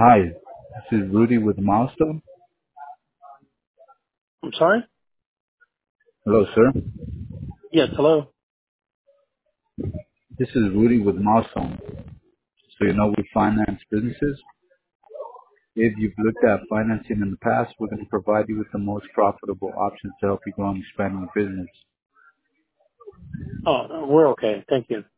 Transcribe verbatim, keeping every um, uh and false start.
Hi, this is Rudy with Milestone. I'm sorry? Hello, sir. Yes, hello. This is Rudy with Milestone. So you know we finance businesses. If you've looked at financing in the past, we're going to provide you with the most profitable options to help you grow and expand your business. Oh, no, we're okay. Thank you.